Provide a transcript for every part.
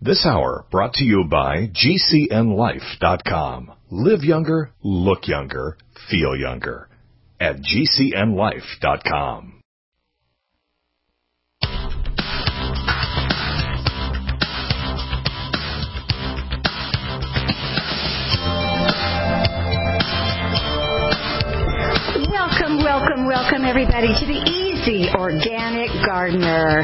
This hour brought to you by GCNlife.com. Live younger, look younger, feel younger at GCNlife.com. Welcome everybody to the Easy Organic Gardener.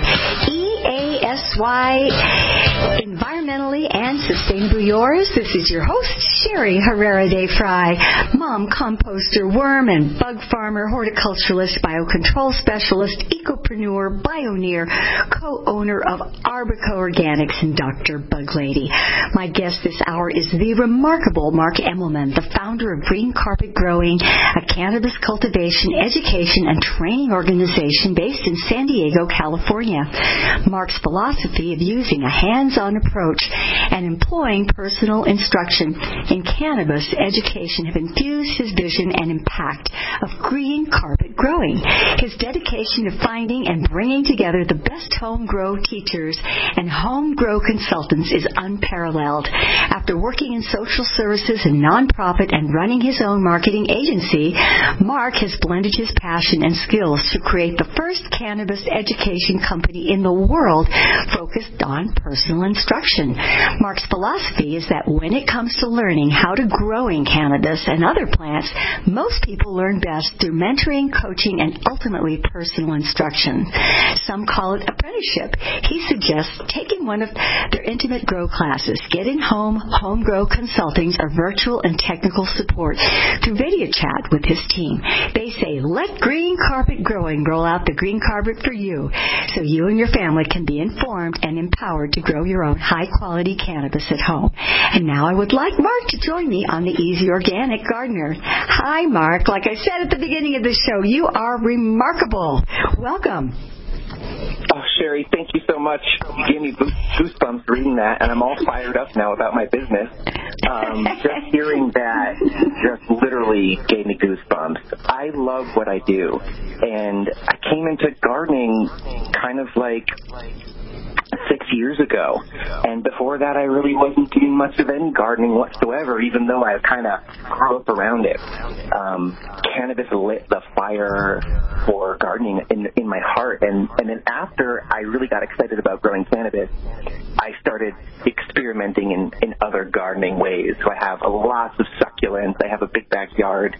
EASY, environmentally and sustainably yours. This is your host, Sherry Herrera de Fry, mom, composter, worm and bug farmer, horticulturalist, biocontrol specialist, ecopreneur, bioneer, co-owner of Arbico Organics, and Dr. Bug Lady. My guest this hour is the remarkable Mark Emmelman, the founder of Green Carpet Growing, a cannabis cultivation, education, and training organization based in San Diego, California. Mark's philosophy of using a hands-on approach and employing personal instruction in cannabis education have infused his vision and impact of green carpet growing. His dedication to finding and bringing together the best home grow teachers and home grow consultants is unparalleled. After working in social services and nonprofit and running his own marketing agency, Mark has blended his passion and skills to create the first cannabis education company in the world focused on personal instruction. Mark's philosophy is that when it comes to learning how to growing cannabis and other plants, most people learn best through mentoring, coaching, and ultimately personal instruction. Some call it apprenticeship. He suggests taking one of their intimate grow classes, getting home grow consulting, or virtual and technical support through video chat with his team. They say, let Green Carpet Growing roll out the green carpet for you, so you and your family can be informed and empowered to grow your own high-quality cannabis at home. And now I would like Mark to join me on the Easy Organic Gardener. Hi, Mark. Like I said at the beginning of the show, you are remarkable. Welcome. Oh, Sherry, thank you so much. You gave me goosebumps reading that, and I'm all fired up now about my business. Just hearing that just literally gave me goosebumps. I love what I do, and I came into gardening kind of like 6 years ago, and before that I really wasn't doing much of any gardening whatsoever, even though I kind of grew up around it. Cannabis lit the fire for gardening in my heart, and then after I really got excited about growing cannabis, I started experimenting in other gardening ways. So I have lots of succulents. I have a big backyard.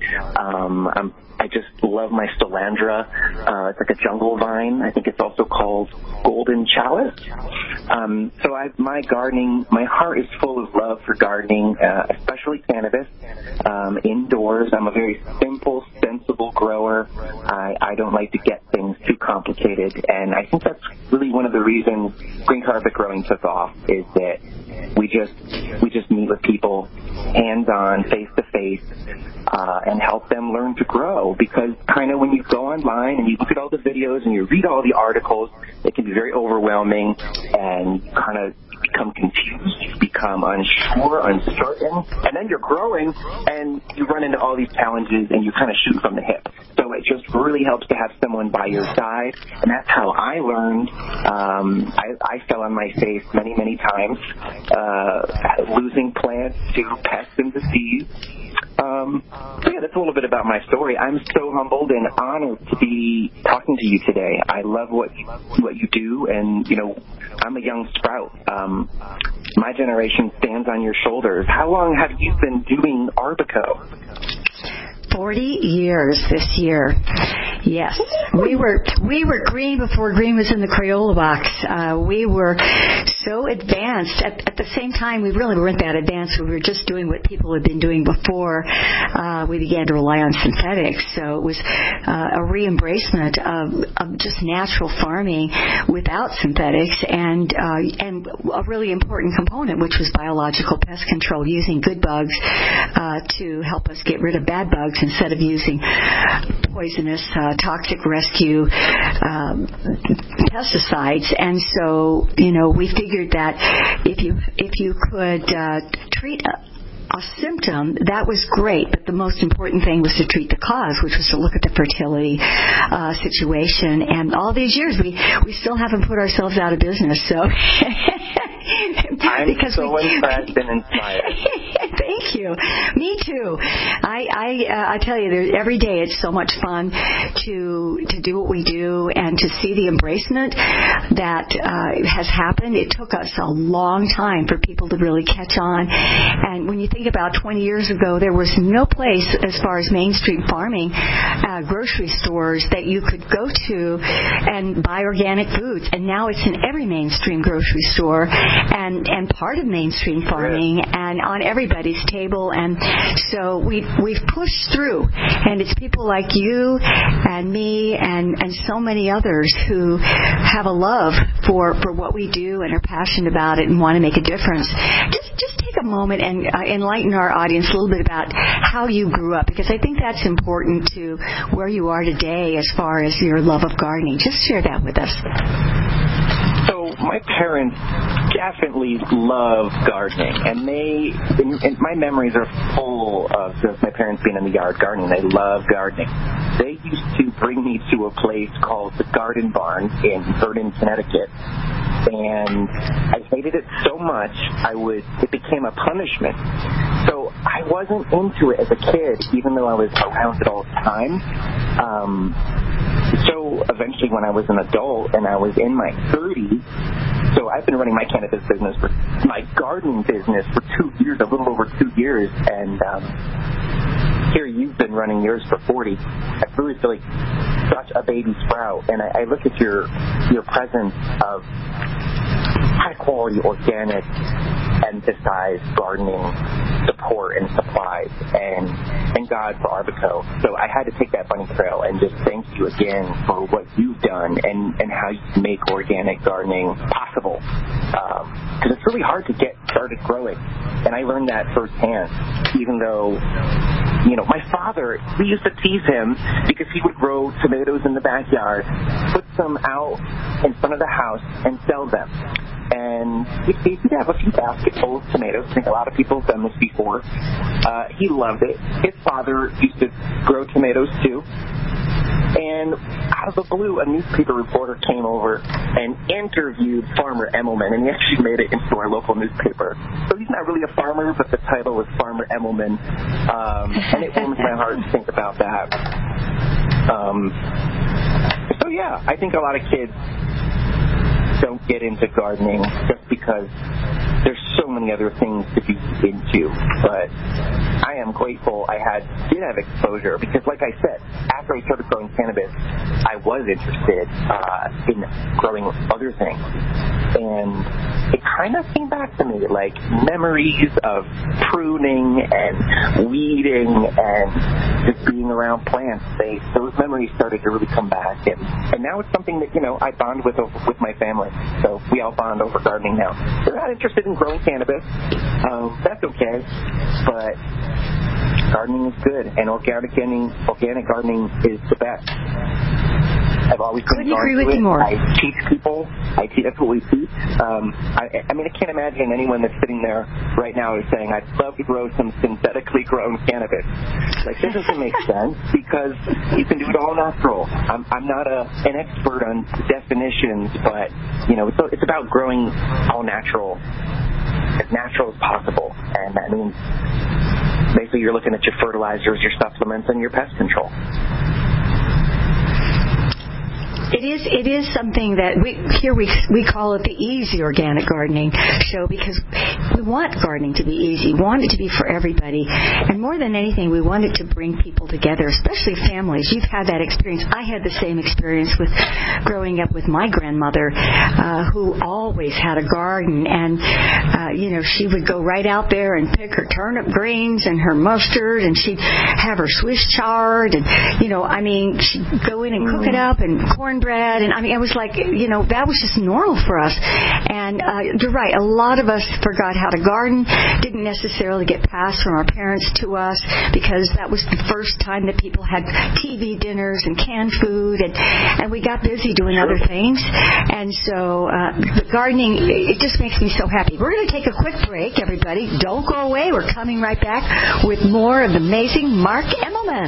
I just love my Solandra. It's like a jungle vine. I think it's also called golden chalice. So my heart is full of love for gardening, especially cannabis. Indoors, I'm a very simple, sensible grower. I don't like to get things too complicated, and I think that's really one of the reasons Green Carpet Growing took off, is that we just meet with people hands-on, face-to-face, and help them learn to grow. Because kind of when you go online and you look at all the videos and you read all the articles, it can be very overwhelming, and kind of become confused, you become unsure, uncertain, and then you're growing and you run into all these challenges and you kind of shoot from the hip. So it just really helps to have someone by your side, and that's how I learned. I fell on my face many, many times, losing plants to pests and disease. So yeah, that's a little bit about my story. I'm so humbled and honored to be talking to you today. I love what you do, and I'm a young sprout. My generation stands on your shoulders. How long have you been doing Arbico? 40 years this year. Yes. We were green before green was in the Crayola box. We were so advanced. At the same time, we really weren't that advanced. We were just doing what people had been doing before we began to rely on synthetics. So it was a re-embracement of just natural farming without synthetics, and a really important component, which was biological pest control, using good bugs to help us get rid of bad bugs instead of using poisonous toxic rescue pesticides. And so, we figured that if you could treat a symptom, that was great, but the most important thing was to treat the cause, which was to look at the fertility situation. And all these years, we still haven't put ourselves out of business. So I'm so impressed and inspired. Thank you. Me too. I tell you, every day it's so much fun to do what we do and to see the embracement that has happened. It took us a long time for people to really catch on. And when you think about 20 years ago, there was no place as far as mainstream farming, grocery stores that you could go to and buy organic foods. And now it's in every mainstream grocery store and part of mainstream farming and on everybody's table. And so we've pushed through. And it's people like you and me and so many others who have a love for what we do and are passionate about it and want to make a difference. Just take a moment and enlighten our audience a little bit about how you grew up, because I think that's important to where you are today as far as your love of gardening. Just share that with us. So my parents definitely love gardening, and my memories are full of just my parents being in the yard gardening. They love gardening. They used to bring me to a place called the Garden Barn in Vernon, Connecticut, and I hated it so much it became a punishment. So I wasn't into it as a kid, even though I was around it all the time. So eventually when I was an adult and I was in my 30s, so I've been running my gardening business for 2 years, a little over 2 years, and here you've been running yours for 40. I really feel like such a baby sprout, and I look at your presence of high-quality, organic, emphasized gardening support and supplies, and thank God for Arbico. So I had to take that bunny trail and just thank you again for what you've done and how you make organic gardening possible. Because it's really hard to get started growing, and I learned that firsthand, even though my father, we used to tease him because he would grow tomatoes in the backyard, put them out in front of the house, and sell them. And he would have a few basketfuls of tomatoes. I think a lot of people have done this before. He loved it. His father used to grow tomatoes too. And out of the blue, a newspaper reporter came over and interviewed Farmer Emmelman, and he actually made it into our local newspaper. So he's not really a farmer, but the title was Farmer Emmelman, and it warms my heart to think about that. So yeah, I think a lot of kids don't get into gardening just because there's so many other things to be into. But I am grateful I did have exposure, because like I said, after I started growing cannabis, I was interested in growing other things. And it kind of came back to me, like memories of pruning and weeding and just being around plants. Those memories started to really come back, and now it's something that I bond with my family. So we all bond over gardening now. They're not interested in growing cannabis. That's okay, but gardening is good, and organic gardening is the best. I've always couldn't agree with you more. I teach people. That's what we teach. I mean, I can't imagine anyone that's sitting there right now is saying, "I'd love to grow some synthetically grown cannabis." Like, this doesn't make sense, because you can do it all natural. I'm not an expert on definitions, but it's about growing all natural, as natural as possible, and that means basically you're looking at your fertilizers, your supplements, and your pest control. It is something that we call it the Easy Organic Gardening Show, because we want gardening to be easy. We want it to be for everybody. And more than anything, we want it to bring people together, especially families. You've had that experience. I had the same experience with growing up with my grandmother, who always had a garden. And, she would go right out there and pick her turnip greens and her mustard, and she'd have her Swiss chard. And, she'd go in and cook it up, and cornbread. And it was like, that was just normal for us. And you're right, a lot of us forgot how to garden, didn't necessarily get passed from our parents to us, because that was the first time that people had TV dinners and canned food, and we got busy doing other things. And so the gardening, it just makes me so happy. We're going to take a quick break, everybody. Don't go away. We're coming right back with more of the amazing Mark Emmelman.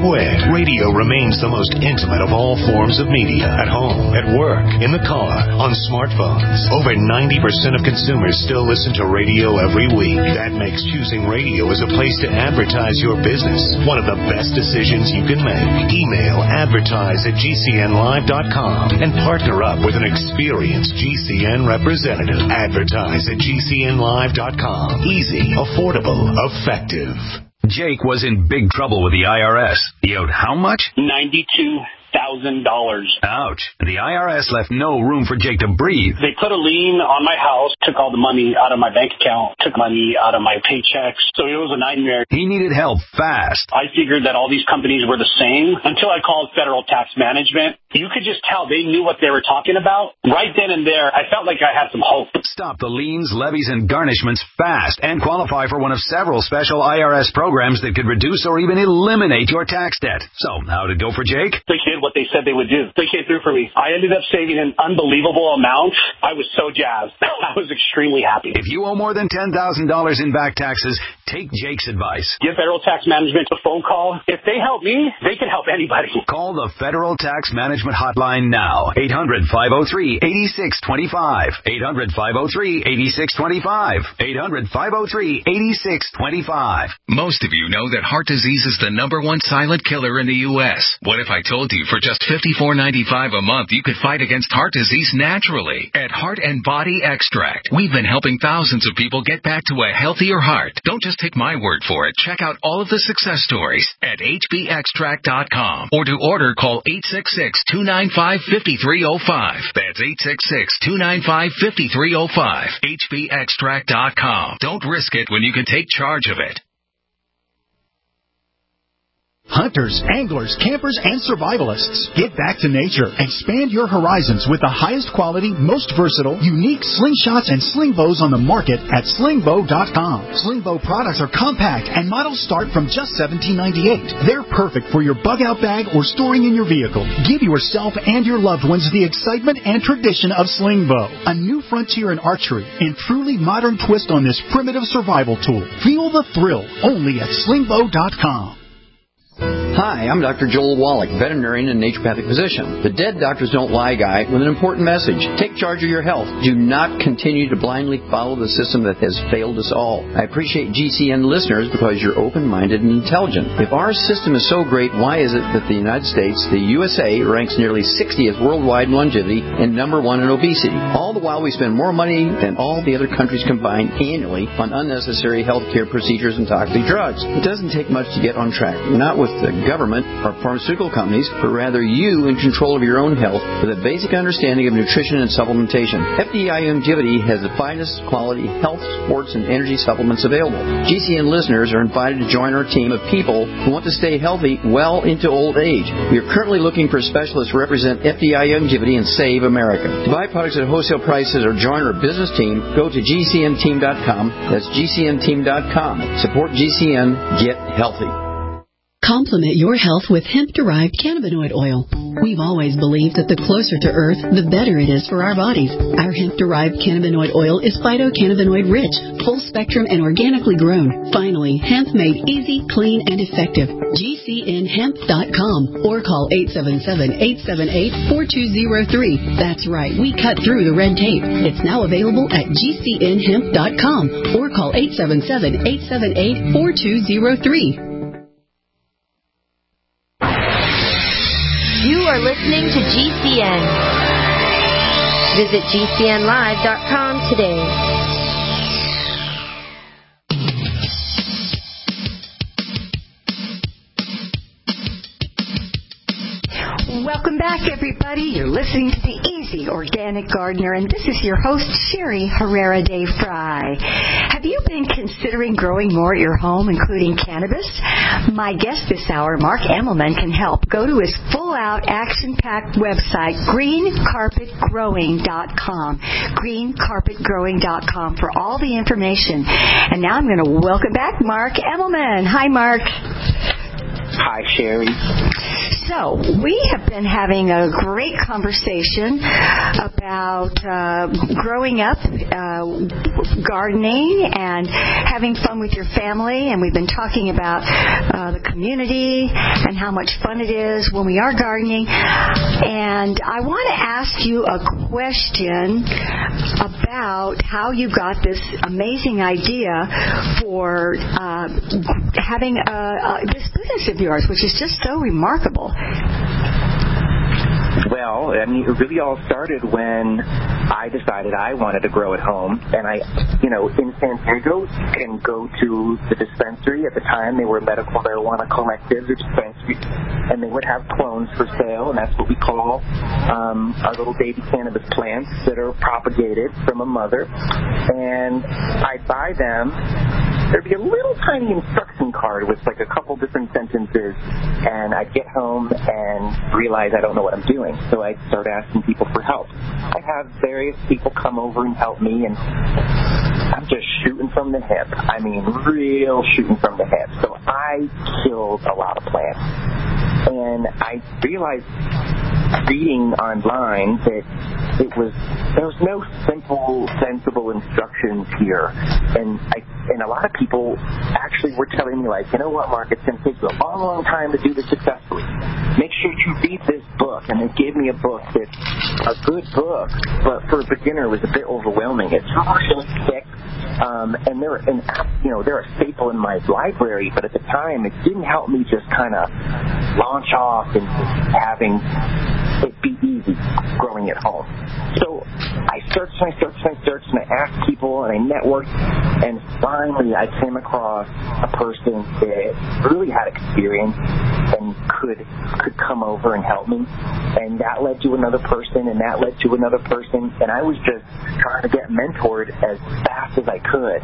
everywhere. Radio remains the most intimate of all forms of media. At home, at work, in the car, on smartphones. Over 90% of consumers still listen to radio every week. That makes choosing radio as a place to advertise your business one of the best decisions you can make. Email advertise@gcnlive.com and partner up with an experienced GCN representative. Advertise at gcnlive.com. Easy, affordable, effective. Jake was in big trouble with the IRS. He owed how much? $92,000. Ouch. The IRS left no room for Jake to breathe. They put a lien on my house, took all the money out of my bank account, took money out of my paychecks. So it was a nightmare. He needed help fast. I figured that all these companies were the same until I called Federal Tax Management. You could just tell they knew what they were talking about. Right then and there, I felt like I had some hope. Stop the liens, levies, and garnishments fast and qualify for one of several special IRS programs that could reduce or even eliminate your tax debt. So, how'd it go for Jake? They did what they said they would do. They came through for me. I ended up saving an unbelievable amount. I was so jazzed. I was extremely happy. If you owe more than $10,000 in back taxes, take Jake's advice. Give Federal Tax Management a phone call. If they help me, they can help anybody. Call the Federal Tax Management Hotline now. 800-503-8625. 800-503-8625. 800-503-8625. Most of you know that heart disease is the #1 silent killer in the U.S. What if I told you for just $54.95 a month you could fight against heart disease naturally? At Heart and Body Extract, we've been helping thousands of people get back to a healthier heart. Don't just take my word for it. Check out all of the success stories at hbextract.com, or to order, call 866-295-5305. That's 866-295-5305. hbextract.com. Don't risk it when you can take charge of it. Hunters, anglers, campers, and survivalists. Get back to nature. Expand your horizons with the highest quality, most versatile, unique slingshots and sling bows on the market at slingbow.com. Slingbow products are compact and models start from just $17.98. They're perfect for your bug-out bag or storing in your vehicle. Give yourself and your loved ones the excitement and tradition of Slingbow, a new frontier in archery and truly modern twist on this primitive survival tool. Feel the thrill only at slingbow.com. Hi, I'm Dr. Joel Wallach, veterinarian and naturopathic physician. The Dead Doctors Don't Lie guy with an important message. Take charge of your health. Do not continue to blindly follow the system that has failed us all. I appreciate GCN listeners because you're open-minded and intelligent. If our system is so great, why is it that the United States, the USA, ranks nearly 60th worldwide in longevity and #1 in obesity? All the while we spend more money than all the other countries combined annually on unnecessary health care procedures and toxic drugs. It doesn't take much to get on track. Not with the government or pharmaceutical companies, but rather you in control of your own health with a basic understanding of nutrition and supplementation. FDI Longevity has the finest quality health, sports, and energy supplements available. GCN listeners are invited to join our team of people who want to stay healthy well into old age. We are currently looking for specialists to represent FDI Longevity and Save America. To buy products at wholesale prices or join our business team, go to gcnteam.com. That's gcnteam.com. Support GCN. Get healthy. Complement your health with hemp-derived cannabinoid oil. We've always believed that the closer to Earth, the better it is for our bodies. Our hemp-derived cannabinoid oil is phytocannabinoid-rich, full-spectrum, and organically grown. Finally, hemp made easy, clean, and effective. GCNhemp.com or call 877-878-4203. That's right, we cut through the red tape. It's now available at GCNhemp.com or call 877-878-4203. You are listening to GCN. Visit GCNlive.com today. Welcome back, everybody. You're listening to The Easy Organic Gardener, and this is your host, Sherry Herrera de Fry. Have you been considering growing more at your home, including cannabis? My guest this hour, Mark Emelman, can help. Go to his full-out, action-packed website, greencarpetgrowing.com, greencarpetgrowing.com for all the information. And now I'm going to welcome back Mark Emelman. Hi, Mark. Hi, Sherry. So So we have been having a great conversation about growing up, gardening, and having fun with your family. And we've been talking about the community and how much fun it is when we are gardening. And I want to ask you a question about how you got this amazing idea for having this business of yours, which is just so remarkable. Well, I mean, it really all started when I decided I wanted to grow at home. And in San Diego, you can go to the dispensary. At the time, they were medical marijuana collectives or dispensaries, and they would have clones for sale, and that's what we call our little baby cannabis plants that are propagated from a mother. And I'd buy them. There'd be a little tiny instruction card with like a couple different sentences, and I'd get home and realize I don't know what I'm doing. So I'd start asking people for help. I have various people come over and help me, and I'm just shooting from the hip. I mean, real shooting from the hip. So I killed a lot of plants. And I realized reading online that there was no simple, sensible instructions here. And a lot of people actually were telling me, like, you know what, Mark, it's going to take you a long, long time to do this successfully. Make sure you read this book. And they gave me a book that's a good book, but for a beginner was a bit overwhelming. It's really thick. And they're a staple in my library, but at the time it didn't help me just kind of launch off and having it be easy growing at home. So I searched and I asked people and I networked, and finally I came across a person that really had experience and could come over and help me. And that led to another person, and that led to another person, and I was just trying to get mentored as fast as I could.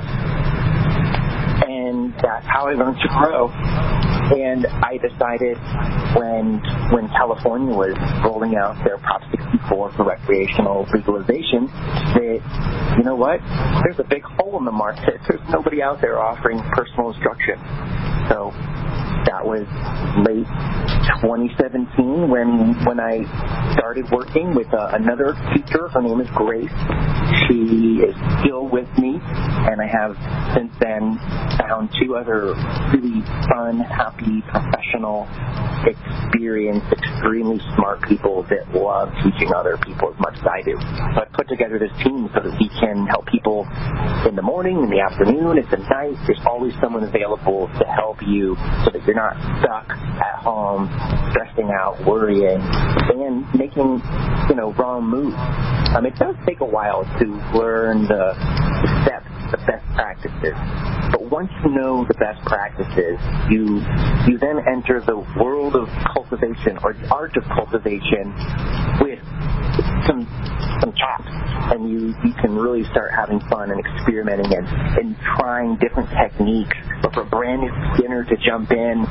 And that's how I learned to grow. And I decided when California was rolling out their Prop 64 for recreational legalization that, you know what, there's a big hole in the market. There's nobody out there offering personal instruction. So that was late 2017 when I started working with another teacher. Her name is Grace. She is still with me, and I have since then found two other really fun, happy, professional, experienced, extremely smart people that love teaching other people as much as I do. So I've put together this team so that we can help people in the morning, in the afternoon, at the night. There's always someone available to help you so that you're not stuck at home, stressing out, worrying, and making, wrong moves. It does take a while to learn the steps, the best practices. But once you know the best practices, you then enter the world of cultivation, or the art of cultivation, with some chops, and you can really start having fun and experimenting and trying different techniques. But for a brand new beginner to jump in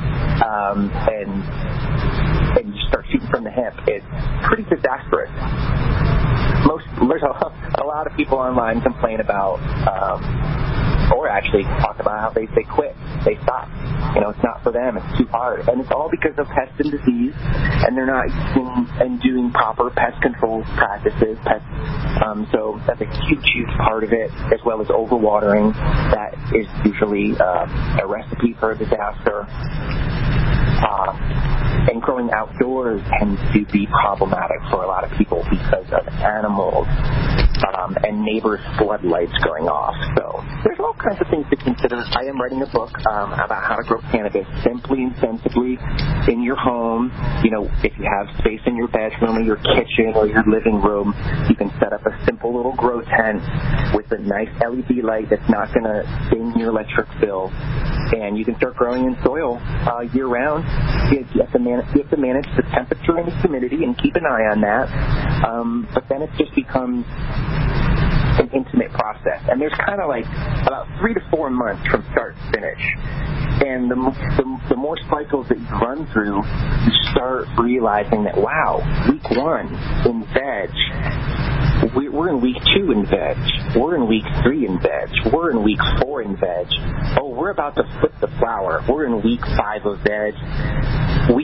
and start shooting from the hip, it's pretty disastrous. There's a lot of people online complain about, or actually talk about how they quit, they stop. It's not for them, it's too hard. And it's all because of pest and disease, and they're not using and doing proper pest control practices. So that's a huge, huge part of it, as well as overwatering. That is usually a recipe for a disaster. And growing outdoors tends to be problematic for a lot of people because of animals and neighbors' floodlights going off. So there's all kinds of things to consider. I am writing a book about how to grow cannabis simply and sensibly in your home. If you have space in your bedroom or your kitchen or your living room, you can set up a simple little grow tent with a nice LED light that's not going to sting your electric bill. And you can start growing in soil year-round. You have to manage the temperature and the humidity and keep an eye on that. But then it just becomes an intimate process. And there's kind of like about 3 to 4 months from start to finish. And the more cycles that you run through, you start realizing that, wow, week 1 in veg, we're in week 2 in veg. We're in week 3 in veg. We're in week 4 in veg. Oh, we're about to flip the flower. We're in week 5 of veg. We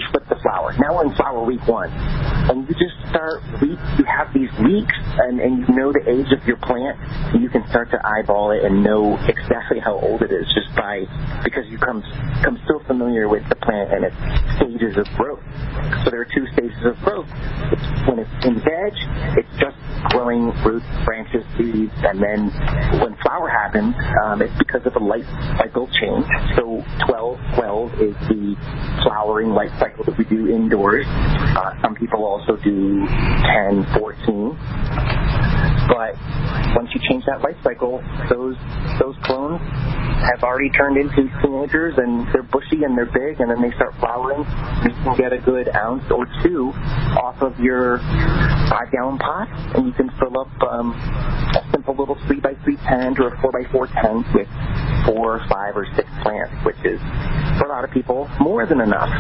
flip the flower. Now we're in flower week 1. And you just you have these weeks, and you know the age of your plant, and you can start to eyeball it and know exactly how old it is just because you come so familiar with the plant and its stages of growth. So there are 2 stages of growth. When it's in veg, it's just growing roots, branches, seeds, and then when flower happens, it's because of a life cycle change. So 12 is the flowering life cycle that we do indoors. Some people also do 10, 14. But once you change that life cycle, those clones have already turned into teenagers, and they're bushy and they're big, and then they start flowering. You can get a good ounce or 2 off of your 5-gallon pot, and you can fill up a simple little 3x3 tent or a 4x4 tent with 4, 5, or 6 plants, which is, for a lot of people, more than enough.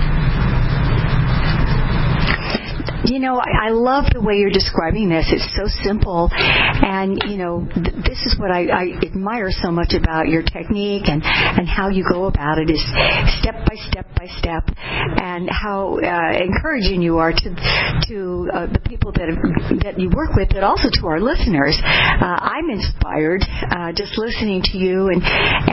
You know, I love the way you're describing this. It's so simple, and this is what I admire so much about your technique and how you go about it, is step by step by step, and how encouraging you are to the people that you work with, but also to our listeners. I'm inspired just listening to you, and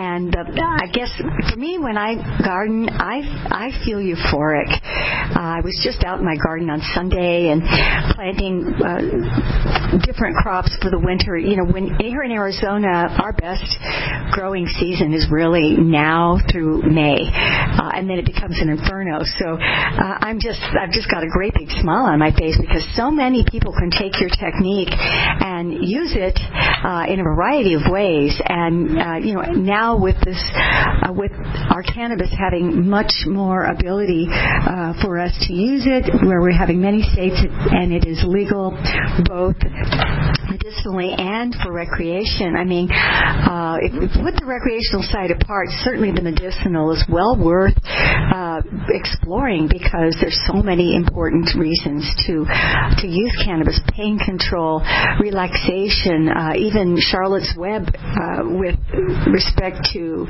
I guess for me, when I garden, I feel euphoric. I was just out in my garden on Sunday and planting different crops for the winter. When here in Arizona, our best growing season is really now through May, and then it becomes an inferno. So I've just got a great big smile on my face, because so many people can take your technique and use it in a variety of ways. And now with this, with our cannabis having much more ability for us to use it, where we're having many states, and it is legal both medicinally and for recreation. I mean, if we put the recreational side apart, certainly the medicinal is well worth exploring, because there's so many important reasons to use cannabis: pain control, relaxation, even Charlotte's Web with respect to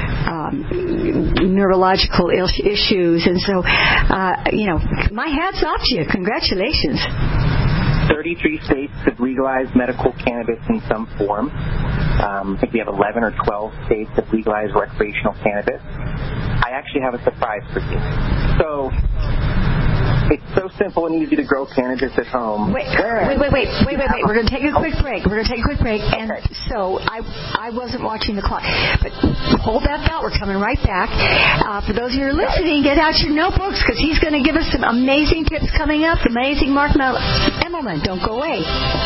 neurological issues. And so, my hat's off to you. Congratulations. 33 states have legalized medical cannabis in some form. I think we have 11 or 12 states that legalize recreational cannabis. I actually have a surprise for you. So it's so simple and easy to grow cannabis at home. Wait. We're going to take a quick break. And so I wasn't watching the clock. But hold that thought. We're coming right back. For those of you who are listening, get out your notebooks, because he's going to give us some amazing tips coming up. Amazing Mark Emmelman. Don't go away.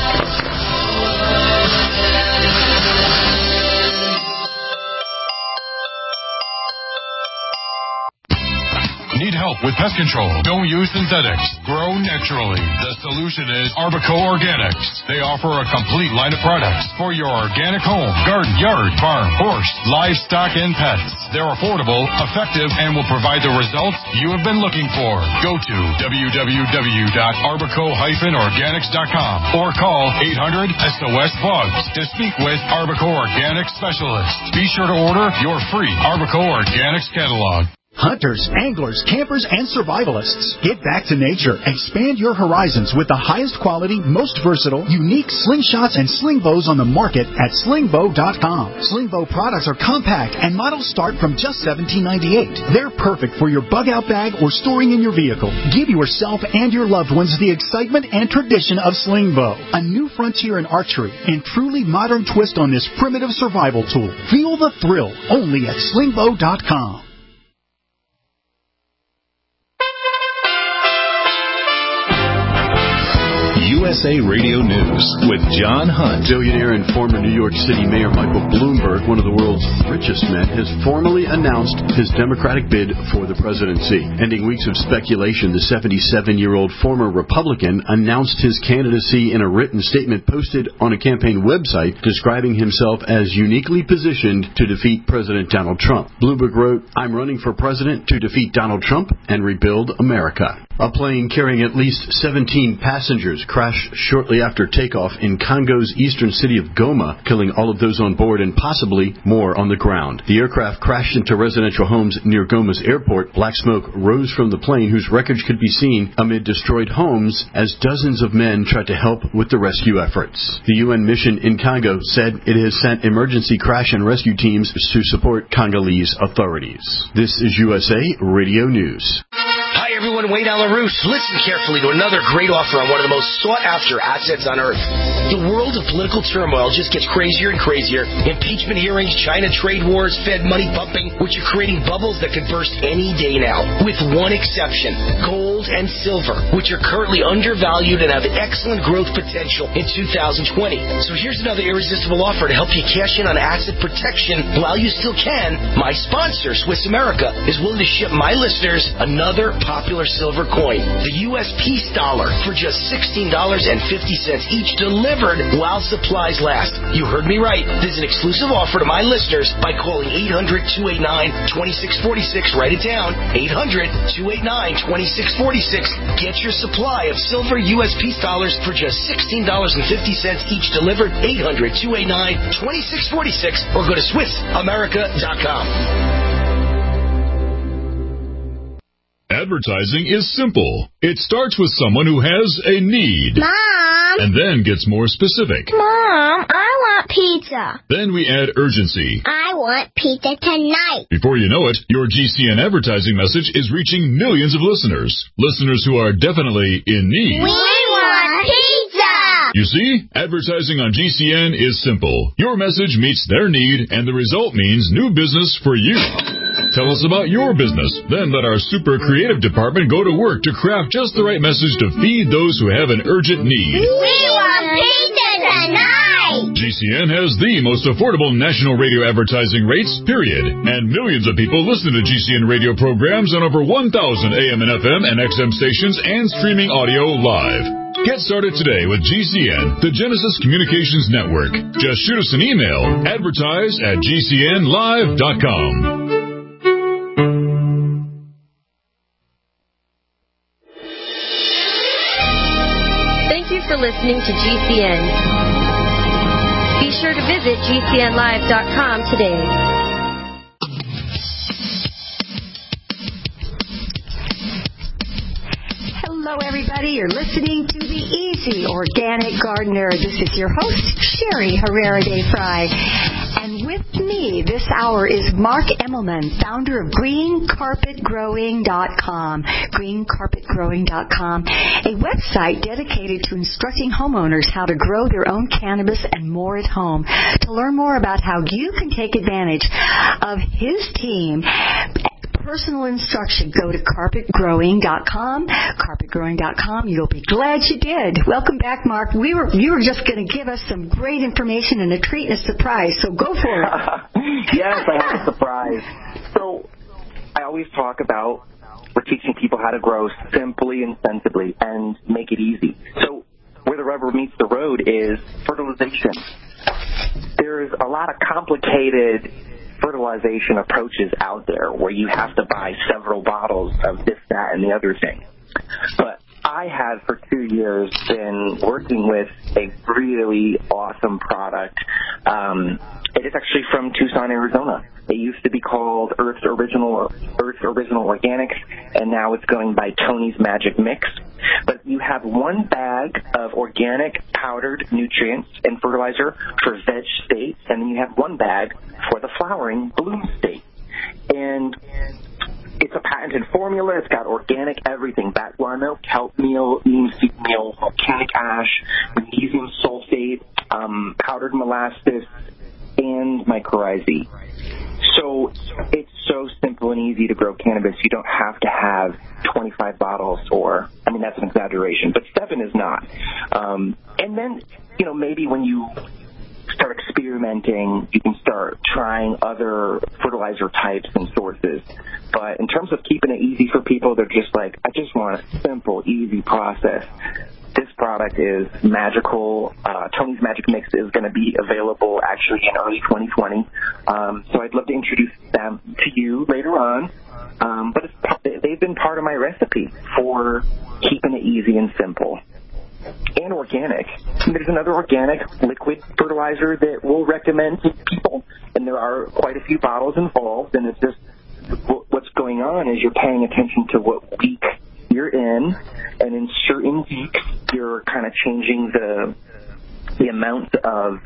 Need help with pest control? Don't use synthetics. Grow naturally. The solution is Arbico Organics. They offer a complete line of products for your organic home, garden, yard, farm, horse, livestock, and pets. They're affordable, effective, and will provide the results you have been looking for. Go to www.arbico-organics.com or call 800-SOS-BUGS to speak with Arbico Organics specialists. Be sure to order your free Arbico Organics catalog. Hunters, anglers, campers, and survivalists, get back to nature. Expand your horizons with the highest quality, most versatile, unique slingshots and sling bows on the market at slingbow.com. Slingbow products are compact, and models start from just $17.98. They're perfect for your bug-out bag or storing in your vehicle. Give yourself and your loved ones the excitement and tradition of Slingbow, a new frontier in archery and truly modern twist on this primitive survival tool. Feel the thrill only at slingbow.com. USA Radio News with John Hunt. Billionaire and former New York City Mayor Michael Bloomberg, one of the world's richest men, has formally announced his Democratic bid for the presidency. Ending weeks of speculation, the 77-year-old former Republican announced his candidacy in a written statement posted on a campaign website describing himself as uniquely positioned to defeat President Donald Trump. Bloomberg wrote, "I'm running for president to defeat Donald Trump and rebuild America." A plane carrying at least 17 passengers crashed shortly after takeoff in Congo's eastern city of Goma, killing all of those on board and possibly more on the ground. The aircraft crashed into residential homes near Goma's airport. Black smoke rose from the plane, whose wreckage could be seen amid destroyed homes as dozens of men tried to help with the rescue efforts. The UN mission in Congo said it has sent emergency crash and rescue teams to support Congolese authorities. This is USA Radio News. Hi everyone, Wade Alarouche. Listen carefully to another great offer on one of the most sought-after assets on earth. The world of political turmoil just gets crazier and crazier. Impeachment hearings, China trade wars, Fed money pumping, which are creating bubbles that could burst any day now. With one exception, gold and silver, which are currently undervalued and have excellent growth potential in 2020. So here's another irresistible offer to help you cash in on asset protection while you still can. My sponsor, Swiss America, is willing to ship my listeners another popular silver coin, the U.S. Peace Dollar, for just $16.50 each, delivered while supplies last. You heard me right. This is an exclusive offer to my listeners by calling 800-289-2646. Write it down, 800-289-2646. Get your supply of silver U.S. Peace Dollars for just $16.50 each, delivered, 800-289-2646, or go to SwissAmerica.com. Advertising is simple. It starts with someone who has a need. Mom! And then gets more specific. Mom, I want pizza. Then we add urgency. I want pizza tonight. Before you know it, your GCN advertising message is reaching millions of listeners. Listeners who are definitely in need. We want pizza! You see, advertising on GCN is simple. Your message meets their need, and the result means new business for you. Tell us about your business. Then let our super creative department go to work to craft just the right message to feed those who have an urgent need. We want pizza tonight! GCN has the most affordable national radio advertising rates, period. And millions of people listen to GCN radio programs on over 1,000 AM and FM and XM stations and streaming audio live. Get started today with GCN, the Genesis Communications Network. Just shoot us an email, advertise@gcnlive.com. Thank you for listening to GCN. Be sure to visit GCNlive.com today. Hello, everybody. You're listening to The Easy Organic Gardener. This is your host, Sherry Herrera de Fry. And with me this hour is Mark Emmelman, founder of GreenCarpetGrowing.com. GreenCarpetGrowing.com, a website dedicated to instructing homeowners how to grow their own cannabis and more at home. To learn more about how you can take advantage of his team, personal instruction, go to carpetgrowing.com. Carpetgrowing.com. You'll be glad you did. Welcome back, Mark. You were just going to give us some great information and a treat and a surprise, so go for it. Yes, I have a surprise. So I always talk about we're teaching people how to grow simply and sensibly and make it easy. So where the rubber meets the road is fertilization. There's a lot of complicated fertilization approaches out there where you have to buy several bottles of this, that, and the other thing. But I have for 2 years been working with a really awesome product. It is actually from Tucson, Arizona. It used to be called Earth's Original Organics, and now it's going by Tony's Magic Mix. But you have one bag of organic powdered nutrients and fertilizer for veg states, and then you have one bag for the flowering bloom state. And it's a patented formula. It's got organic everything: backwater milk, kelp meal, neem seed meal, volcanic ash, magnesium sulfate, powdered molasses, and mycorrhizae. So it's so simple and easy to grow cannabis. You don't have to have 25 bottles, or, I mean, that's an exaggeration, but 7 is not. And then, maybe when you start experimenting, you can start trying other fertilizer types and sources. But in terms of keeping it easy for people, they're just like, I just want a simple, easy process. this product is magical. Tony's Magic Mix is going to be available actually in early 2020. So I'd love to introduce them to you later on. But they've been part of my recipe for keeping it easy and simple. And organic. And there's another organic liquid fertilizer that we'll recommend to people, and there are quite a few bottles involved, and it's just what's going on is you're paying attention to what week you're in, and in certain weeks you're kind of changing the amount of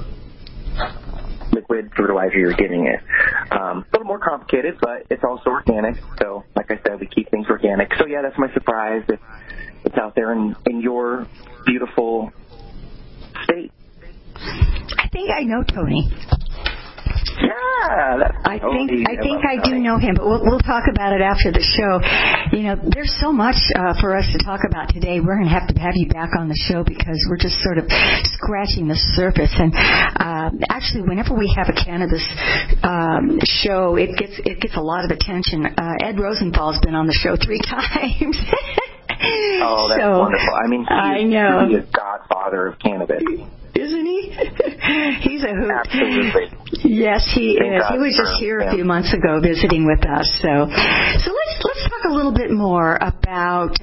liquid fertilizer you're giving it. A little more complicated, but it's also organic, so like I said, we keep things organic. So yeah, that's my surprise. It's out there in your beautiful state. I think I know Tony. Yeah, I think I do know him, but we'll talk about it after the show. You know, there's so much for us to talk about today. We're going to have you back on the show because we're just sort of scratching the surface. And actually, whenever we have a cannabis show, it gets a lot of attention. Ed Rosenthal's been on the show 3 times. Oh, that's wonderful. I mean, he's really a godfather of cannabis. Isn't he? He's a hoot. Absolutely. Yes, he is. He was just here a few months ago visiting with us. So let's talk a little bit more about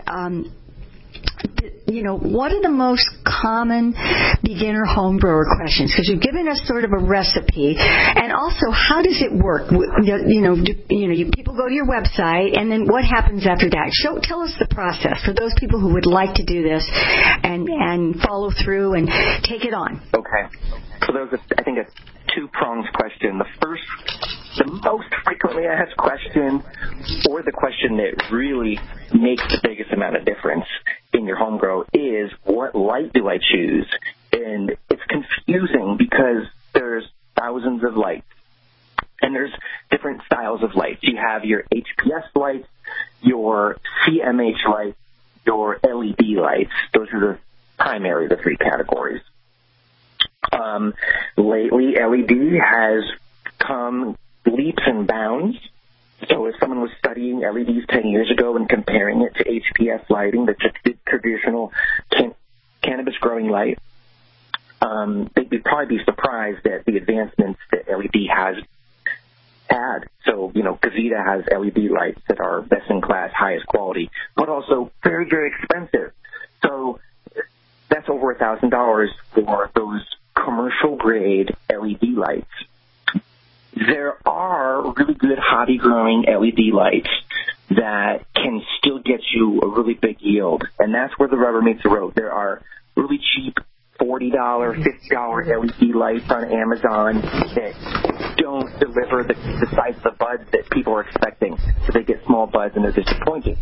what are the most common beginner home brewer questions? Because you've given us sort of a recipe, and also how does it work? People go to your website, and then what happens after that? Tell us the process for those people who would like to do this and follow through and take it on. Okay. So there's I think a 2-pronged question. The most frequently asked question, or the question that really makes the biggest amount of difference in your home grow, is what light do I choose? And it's confusing because there's thousands of lights, and there's different styles of lights. You have your HPS lights, your CMH lights, your LED lights. Those are the 3 categories. Lately, LED has come leaps and bounds. So if someone was studying LEDs 10 years ago and comparing it to HPS lighting, the traditional cannabis growing light, they'd probably be surprised at the advancements that LED has had. So, Gavita has LED lights that are best in class, highest quality, but also very, very expensive. So that's over $1,000 for those commercial grade LED lights. There are really good hobby growing LED lights that can still get you a really big yield, and that's where the rubber meets the road. There are really cheap $40, $50 LED lights on Amazon that don't deliver the size of the buds that people are expecting, so they get small buds and they're disappointed.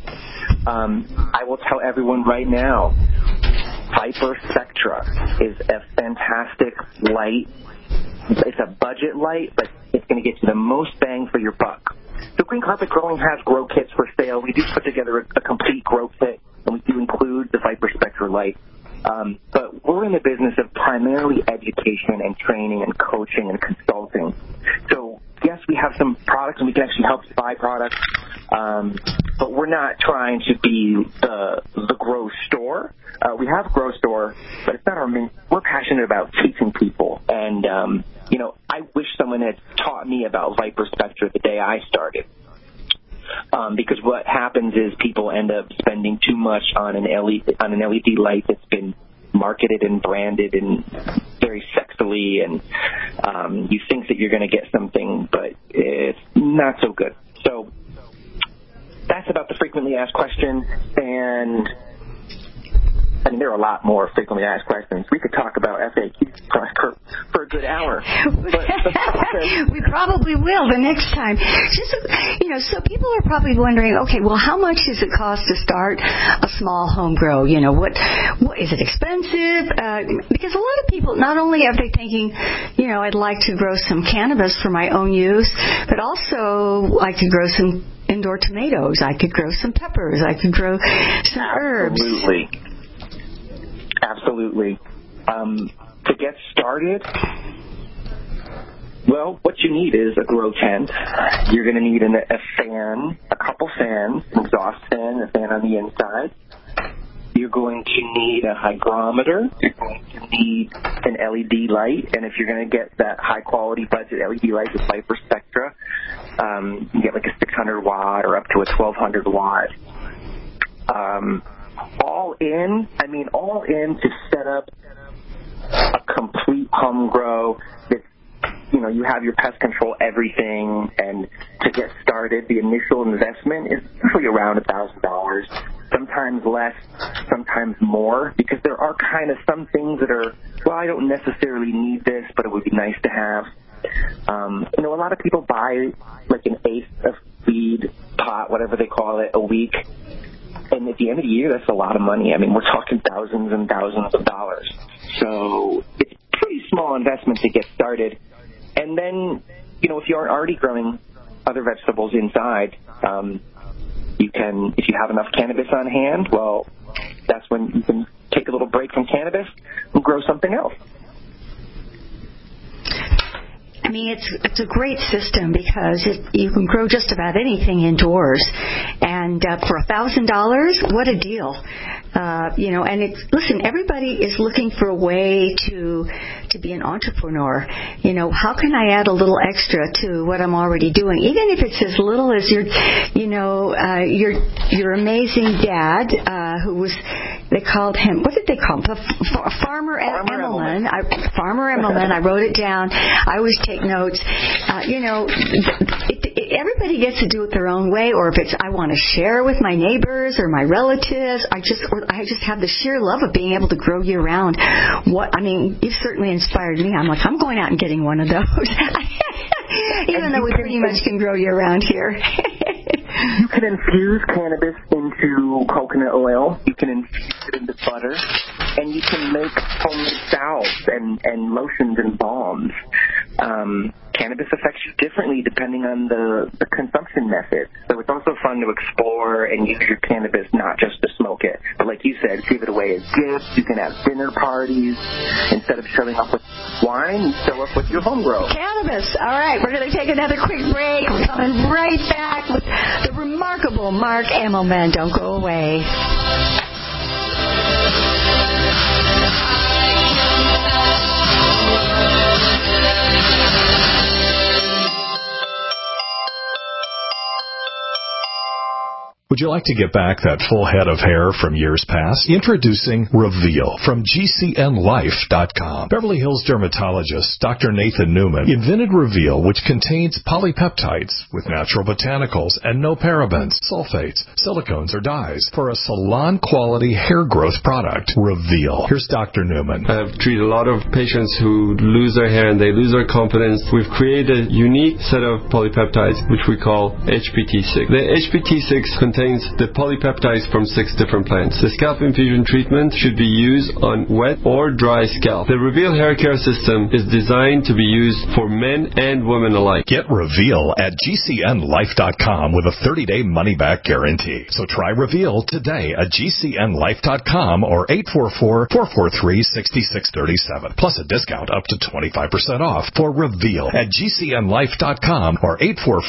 I will tell everyone right now, Viper Spectra is a fantastic light. It's a budget light, but it's going to get you the most bang for your buck. So Green Carpet Growing has grow kits for sale. We do put together a complete grow kit, and we do include the Viper Spectra light. But we're in the business of primarily education and training and coaching and consulting. So, yes, we have some products, and we can actually help you buy products, but we're not trying to be the grow store. We have a grow store, but it's not our main. We're passionate about teaching people, and I wish someone had taught me about Viper Spectra the day I started. Because what happens is people end up spending too much on an LED light that's been marketed and branded and very sexily, and you think that you're going to get something, but it's not so good. So that's about the frequently asked questions, and I mean, there are a lot more frequently asked questions. We could talk about FAQs for a good hour. We probably will the next time. Just, so people are probably wondering, okay, well, how much does it cost to start a small home grow? What is it expensive? Because a lot of people, not only are they thinking, I'd like to grow some cannabis for my own use, but also I could grow some indoor tomatoes. I could grow some peppers. I could grow some herbs. Absolutely. To get started, well, what you need is a grow tent. You're going to need a fan, a couple fans, an exhaust fan, a fan on the inside. you're going to need a hygrometer, you're going to need an LED light, and if you're going to get that high-quality budget LED light with Viper Spectra, you get like a 600-watt or up to a 1,200-watt. All in to set up a complete home grow that, you have your pest control, everything, and to get started, the initial investment is usually around $1,000, sometimes less, sometimes more, because there are kind of some things that are, well, I don't necessarily need this, but it would be nice to have. A lot of people buy like an eighth of feed pot, whatever they call it, a week. And at the end of the year, that's a lot of money. I mean, we're talking thousands and thousands of dollars. So it's a pretty small investment to get started. And then, if you aren't already growing other vegetables inside, you can, if you have enough cannabis on hand, well, that's when you can take a little break from cannabis and grow something else. I mean, it's a great system because you can grow just about anything indoors, and for $1,000, what a deal! And listen, everybody is looking for a way to be an entrepreneur. How can I add a little extra to what I'm already doing, even if it's as little as your amazing dad, who was. They called him, what did they call him? Farmer Emmelman. Farmer Emmelman. I wrote it down. I always take notes. Everybody gets to do it their own way, or if it's I want to share with my neighbors or my relatives. I just have the sheer love of being able to grow year round. You've certainly inspired me. I'm going out and getting one of those. Even though we pretty much can grow year round here. You can infuse cannabis into coconut oil. You can infuse it into butter. And you can make homemade salves and lotions and balms. Cannabis affects you differently depending on the consumption method. So it's also fun to explore and use your cannabis not just to smoke it, but like you said, give it away as gifts. You can have dinner parties. Instead of showing up with wine, you show up with your home grow. Cannabis. All right, we're going to take another quick break. We're coming right back with the remarkable Mark Emmelman. Don't go away. Would you like to get back that full head of hair from years past? Introducing Reveal from GCNLife.com. Beverly Hills dermatologist Dr. Nathan Newman invented Reveal, which contains polypeptides with natural botanicals and no parabens, sulfates, silicones, or dyes for a salon-quality hair growth product. Reveal. Here's Dr. Newman. I've treated a lot of patients who lose their hair and they lose their confidence. We've created a unique set of polypeptides, which we call HPT6. The HPT6 contains the polypeptides from 6 different plants. The scalp infusion treatment should be used on wet or dry scalp. The Reveal hair care system is designed to be used for men and women alike. Get Reveal at GCNLife.com with a 30-day money-back guarantee. So try Reveal today at GCNLife.com or 844-443-6637. Plus a discount up to 25% off for Reveal at GCNLife.com or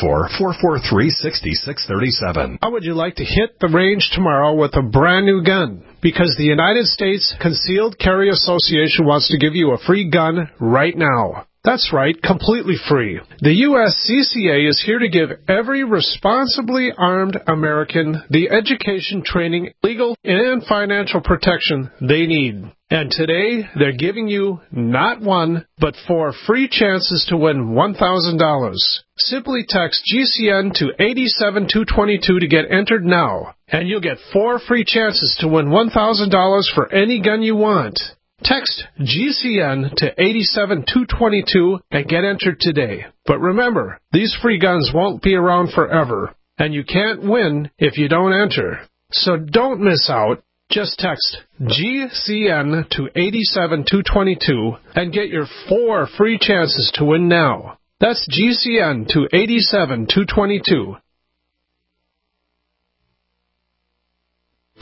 844-443-6637. How would you like to hit the range tomorrow with a brand new gun? Because the United States Concealed Carry Association wants to give you a free gun right now. That's right, completely free. The USCCA is here to give every responsibly armed American the education, training, legal, and financial protection they need. And today, they're giving you not 1, but 4 free chances to win $1,000. Simply text GCN to 87222 to get entered now, and you'll get 4 free chances to win $1,000 for any gun you want. Text GCN to 87222 and get entered today. But remember, these free guns won't be around forever, and you can't win if you don't enter. So don't miss out. Just text GCN to 87222 and get your 4 free chances to win now. That's GCN to 87222.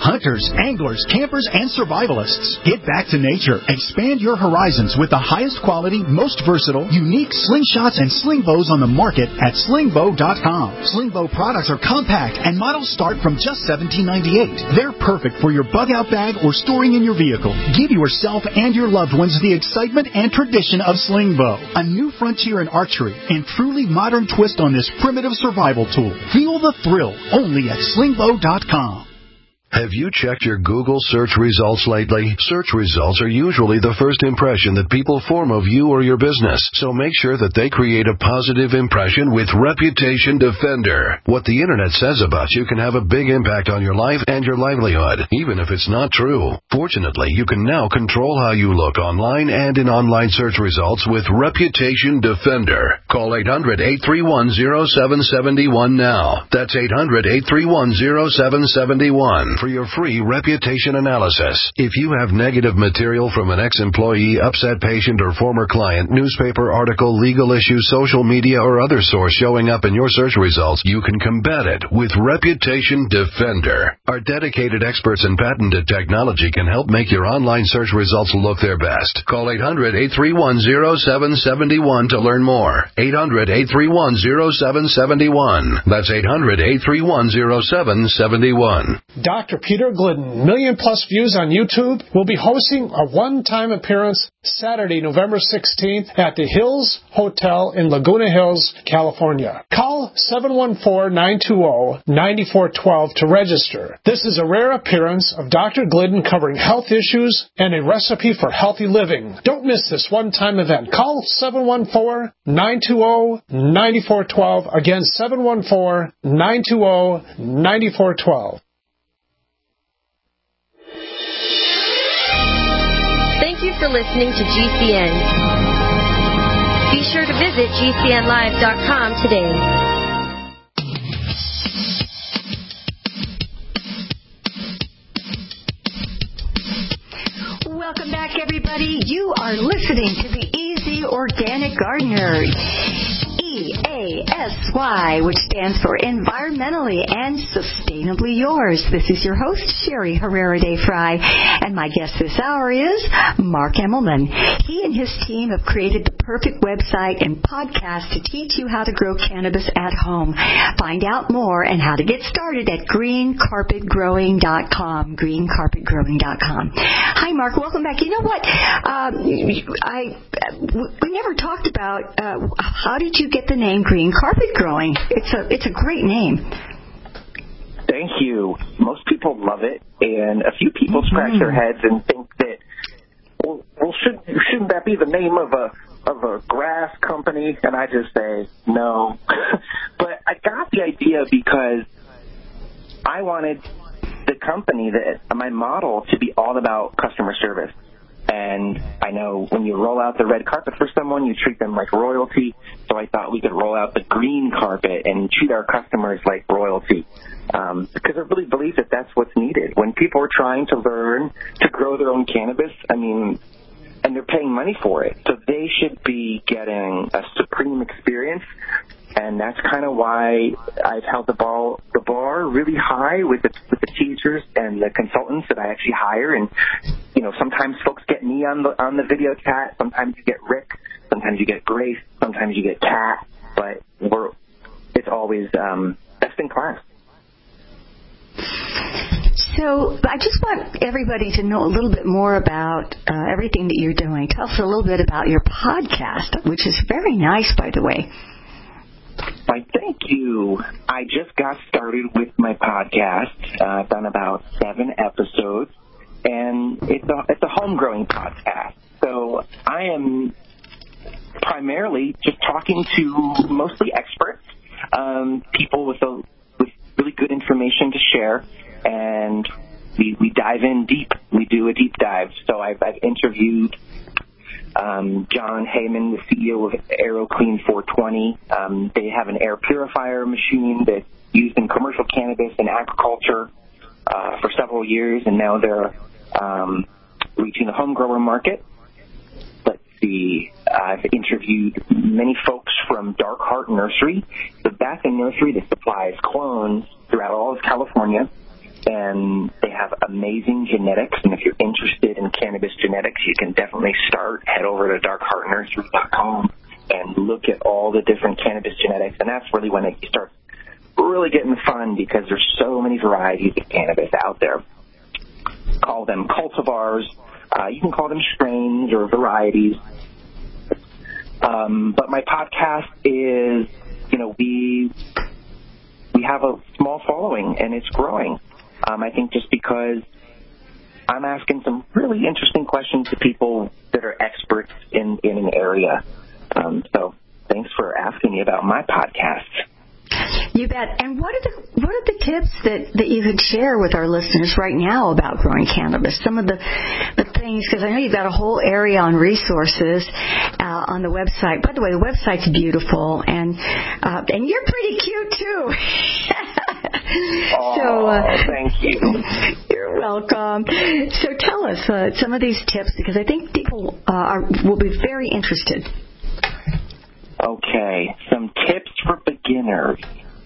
Hunters, anglers, campers, and survivalists, get back to nature. Expand your horizons with the highest quality, most versatile, unique slingshots and sling bows on the market at slingbow.com. Slingbow products are compact and models start from just $17.98. They're perfect for your bug-out bag or storing in your vehicle. Give yourself and your loved ones the excitement and tradition of Slingbow, a new frontier in archery and truly modern twist on this primitive survival tool. Feel the thrill only at slingbow.com. Have you checked your Google search results lately? Search results are usually the first impression that people form of you or your business, so make sure that they create a positive impression with Reputation Defender. What the Internet says about you can have a big impact on your life and your livelihood, even if it's not true. Fortunately, you can now control how you look online and in online search results with Reputation Defender. Call 800-831-0771 now. That's 800-831-0771. For your free reputation analysis. If you have negative material from an ex-employee, upset patient, or former client, newspaper article, legal issue, social media, or other source showing up in your search results, you can combat it with Reputation Defender. Our dedicated experts in patented technology can help make your online search results look their best. Call 800-831-0771 to learn more. 800-831-0771. That's 800-831-0771. Dr. Peter Glidden, million-plus views on YouTube, will be hosting a one-time appearance Saturday, November 16th at the Hills Hotel in Laguna Hills, California. Call 714-920-9412 to register. This is a rare appearance of Dr. Glidden covering health issues and a recipe for healthy living. Don't miss this one-time event. Call 714-920-9412. Again, 714-920-9412. Thank you for listening to GCN. Be sure to visit GCNlive.com today. Welcome back, everybody. You are listening to the Easy Organic Gardener. EASY, which stands for Environmentally and Sustainably Yours. This is your host, Sherry Herrera de Fry, and my guest this hour is Mark Emmelman. He and his team have created the perfect website and podcast to teach you how to grow cannabis at home. Find out more and how to get started at greencarpetgrowing.com. greencarpetgrowing.com. Hi, Mark. Welcome back. You know what? We never talked about how did you get the name Green Carpet Growing? It's a great name. Thank you. Most people love it, and a few people scratch their heads and think that, well, shouldn't that be the name of a grass company? And I just say no. But I got the idea because I wanted the company, my model, to be all about customer service. And I know when you roll out the red carpet for someone, you treat them like royalty. So I thought we could roll out the green carpet and treat our customers like royalty. Because I really believe that that's what's needed. When people are trying to learn to grow their own cannabis, and they're paying money for it, so they should be getting a supreme experience. And that's kind of why I've held the bar really high with the teachers and the consultants that I actually hire. And sometimes folks get me on the video chat. Sometimes you get Rick. Sometimes you get Grace. Sometimes you get Kat. But it's always best in class. So I just want everybody to know a little bit more about everything that you're doing. Tell us a little bit about your podcast, which is very nice, by the way. Why, thank you. I just got started with my podcast. I've done about 7 episodes, and it's a home growing podcast. So I am primarily just talking to mostly experts, people with really good information to share, and we dive in deep. We do a deep dive. So I've interviewed John Heyman, the CEO of AeroClean 420. They have an air purifier machine that's used in commercial cannabis and agriculture for several years, and now they're reaching the home grower market. Let's see. I've interviewed many folks from Dark Heart Nursery, the Bath and Nursery that supplies clones throughout all of California. and they have amazing genetics. And if you're interested in cannabis genetics, you can definitely head over to darkheartnursery.com and look at all the different cannabis genetics. And that's really when it starts really getting fun, because there's so many varieties of cannabis out there. Call them cultivars. You can call them strains or varieties. But my podcast is, we have a small following, and it's growing. I think just because I'm asking some really interesting questions to people that are experts in an area. So thanks for asking me about my podcast. You bet. And what are the tips that you could share with our listeners right now about growing cannabis? Some of the things, because I know you've got a whole area on resources on the website. By the way, the website's beautiful, and you're pretty cute too. Thank you. You're welcome. So tell us some of these tips, because I think people will be very interested. Okay, some tips for beginners.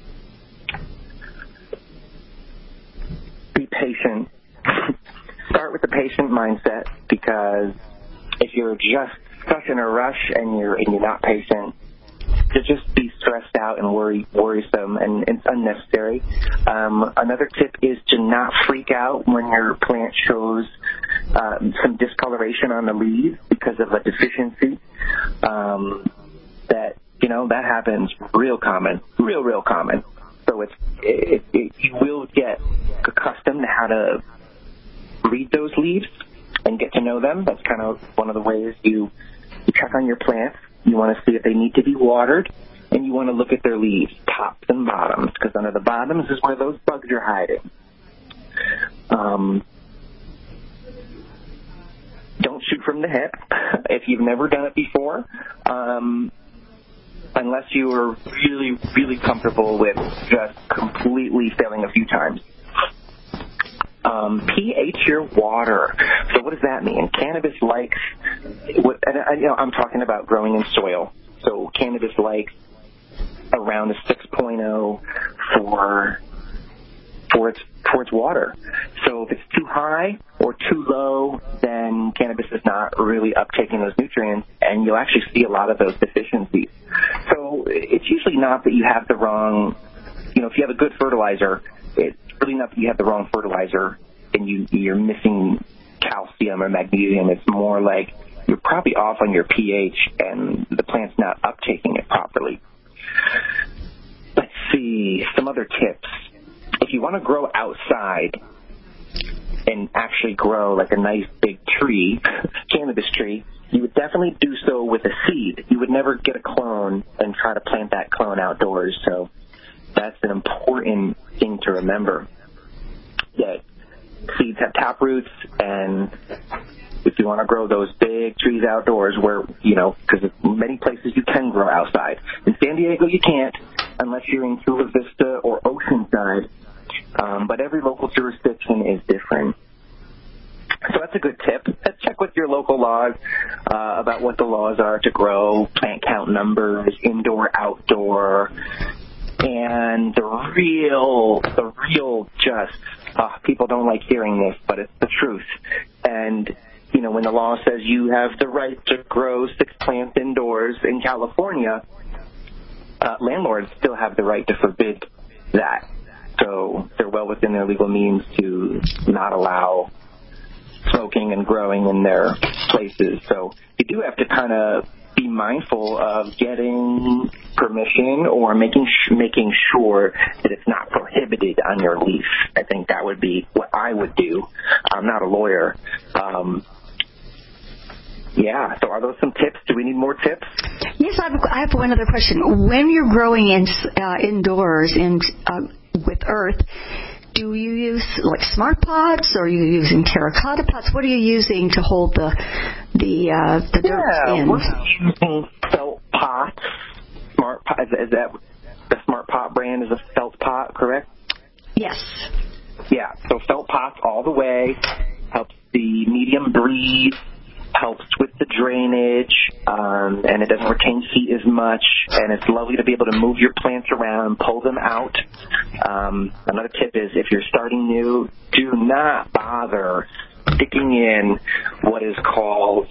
Be patient. Start with the patient mindset, because if you're just stuck in a rush and you're not patient, to just be stressed out and worrisome, and it's unnecessary. Another tip is to not freak out when your plant shows some discoloration on the leaves because of a deficiency. That happens real common. So you will get accustomed to how to read those leaves and get to know them. That's kind of one of the ways you check on your plants. You want to see if they need to be watered, and you want to look at their leaves, tops and bottoms, because under the bottoms is where those bugs are hiding. Don't shoot from the hip if you've never done it before, unless you are really, really comfortable with just completely failing a few times. pH your water. So what does that mean? Cannabis likes, I'm talking about growing in soil. So cannabis likes around a 6.0 for its water. So if it's too high or too low, then cannabis is not really uptaking those nutrients, and you'll actually see a lot of those deficiencies. So it's usually not that you have the wrong, if you have a good fertilizer, it's really not that you have the wrong fertilizer and you're missing calcium or magnesium. It's more like you're probably off on your pH and the plant's not uptaking it properly. Let's see, some other tips. If you want to grow outside and actually grow like a nice big tree, cannabis tree, you would definitely do so with a seed. You would never get a clone and try to plant that clone outdoors. So that's an important thing to remember, that seeds have tap roots, and if you want to grow those big trees outdoors where, because many places you can grow outside. In San Diego you can't unless you're in Chula Vista or Oceanside, but every local jurisdiction is different. So that's a good tip. Check with your local laws about what the laws are to grow, plant count numbers, indoor, outdoor, and the real people don't like hearing this, but it's the truth. And, when the law says you have the right to grow 6 plants indoors in California, landlords still have the right to forbid that. So they're well within their legal means to not allow smoking and growing in their places. So you do have to kind of be mindful of getting permission or making sure that it's not prohibited on your leaf. I think that would be what I would do. I'm not a lawyer. So are those some tips? Do we need more tips? Yes, I have one other question. When you're growing indoors with earth, do you use like smart pots, or are you using terracotta pots? What are you using to hold the dirt in? We're using felt pots. Smart pot, is that the Smart Pot brand is a felt pot, correct? Yes. Yeah, so felt pots all the way, helps the medium breathe, helps with the drainage, and it doesn't retain heat as much, and it's lovely to be able to move your plants around, pull them out. Another tip is if you're starting new, do not bother sticking in what is called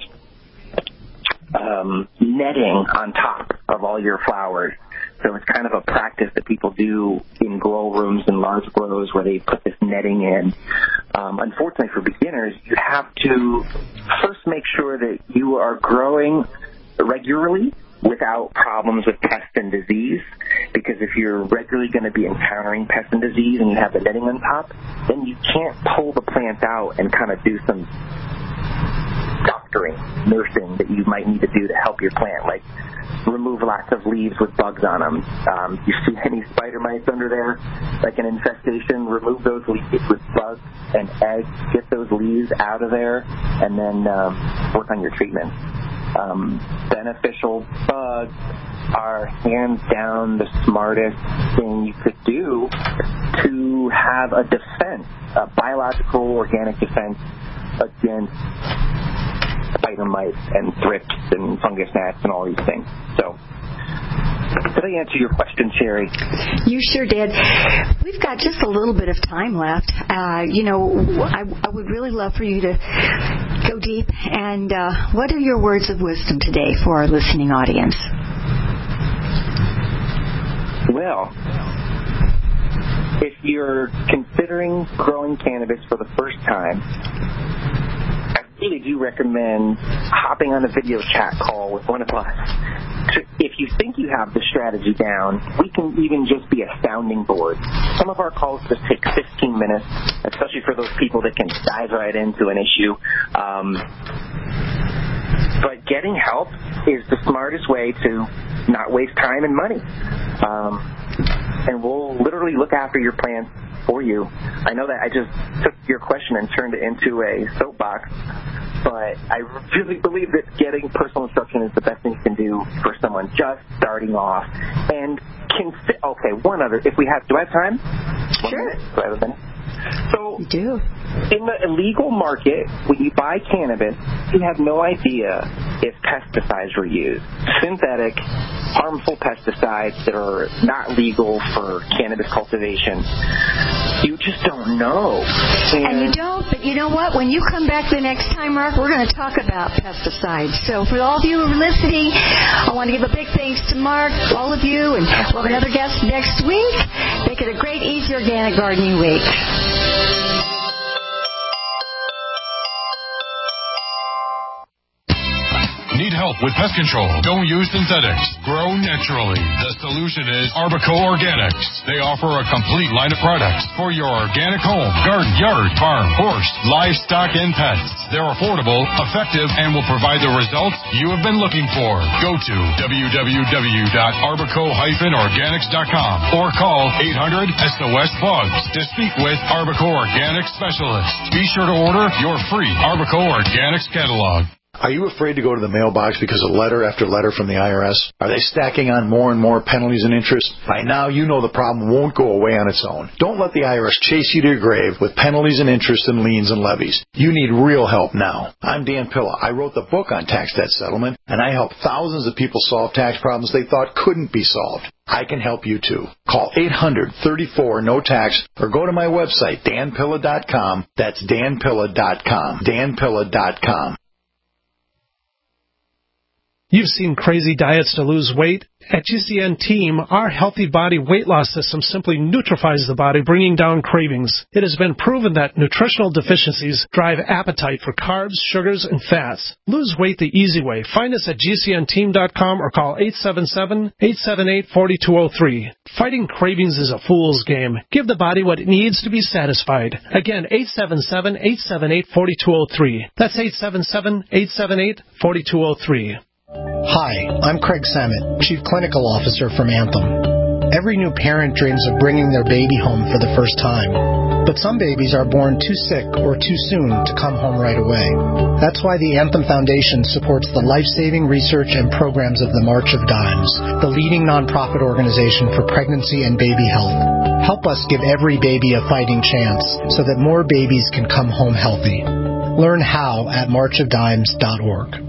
netting on top of all your flowers. So it's kind of a practice that people do in grow rooms and large grows where they put this netting in. Unfortunately for beginners, you have to first make sure that you are growing regularly without problems with pest and disease, because if you're regularly going to be encountering pest and disease and you have the netting on top, then you can't pull the plants out and kind of do some doctoring, nursing that you might need to do to help your plant, like remove lots of leaves with bugs on them. You see any spider mites under there, like an infestation, remove those leaves with bugs and eggs, get those leaves out of there, and then work on your treatment. Beneficial bugs are hands down the smartest thing you could do to have a defense, a biological organic defense against spider mites and thrips and fungus gnats and all these things. So, did I answer your question, Sherry? You sure did. We've got just a little bit of time left. I would really love for you to go deep. And what are your words of wisdom today for our listening audience? Well, if you're considering growing cannabis for the first time, I really do recommend hopping on a video chat call with one of us. If you think you have the strategy down, we can even just be a sounding board. Some of our calls just take 15 minutes, especially for those people that can dive right into an issue. But getting help is the smartest way to not waste time and money. And we'll literally look after your plants for you. I know that I just took your question and turned it into a soapbox, but I really believe that getting personal instruction is the best thing you can do for someone just starting off. And one other. If we have, do I have time? Sure. Do I have a minute? So, you do. In the illegal market, when you buy cannabis, you have no idea if pesticides were used. Synthetic, harmful pesticides that are not legal for cannabis cultivation. You just don't know. And you don't, but you know what? When you come back the next time, Mark, we're going to talk about pesticides. So for all of you who are listening, I want to give a big thanks to Mark, all of you, and we'll have another guest next week. Make it a great, easy organic gardening week. Need help with pest control? Don't use synthetics. Grow naturally. The solution is Arbico Organics. They offer a complete line of products for your organic home, garden, yard, farm, horse, livestock, and pets. They're affordable, effective, and will provide the results you have been looking for. Go to www.arbico-organics.com or call 800-SOS-BUGS to speak with Arbico Organics specialists. Be sure to order your free Arbico Organics catalog. Are you afraid to go to the mailbox because of letter after letter from the IRS? Are they stacking on more and more penalties and interest? By now, you know the problem won't go away on its own. Don't let the IRS chase you to your grave with penalties and interest and liens and levies. You need real help now. I'm Dan Pilla. I wrote the book on tax debt settlement, and I help thousands of people solve tax problems they thought couldn't be solved. I can help you too. Call 800-34-NO-TAX or go to my website, danpilla.com. That's danpilla.com. danpilla.com. You've seen crazy diets to lose weight. At GCN Team, our Healthy Body Weight Loss System simply neutralizes the body, bringing down cravings. It has been proven that nutritional deficiencies drive appetite for carbs, sugars, and fats. Lose weight the easy way. Find us at GCNteam.com or call 877-878-4203. Fighting cravings is a fool's game. Give the body what it needs to be satisfied. Again, 877-878-4203. That's 877-878-4203. Hi, I'm Craig Samet, Chief Clinical Officer from Anthem. Every new parent dreams of bringing their baby home for the first time. But some babies are born too sick or too soon to come home right away. That's why the Anthem Foundation supports the life-saving research and programs of the March of Dimes, the leading nonprofit organization for pregnancy and baby health. Help us give every baby a fighting chance so that more babies can come home healthy. Learn how at marchofdimes.org.